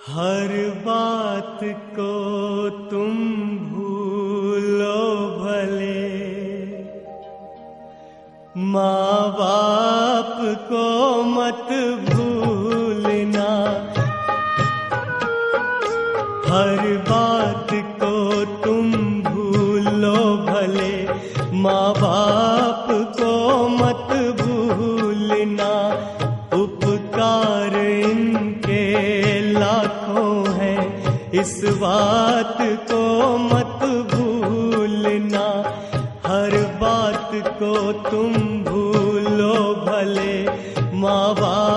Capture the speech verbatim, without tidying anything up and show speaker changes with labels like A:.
A: हर बात को तुम भूलो भले, माँ बाप को मत भूलना। हर बात को तुम भूलो भले, माँ बाप को मत भूलना। उपकार इनके लाखों हैं, इस बात को मत भूलना। हर बात को तुम भूलो भले, माँ बाप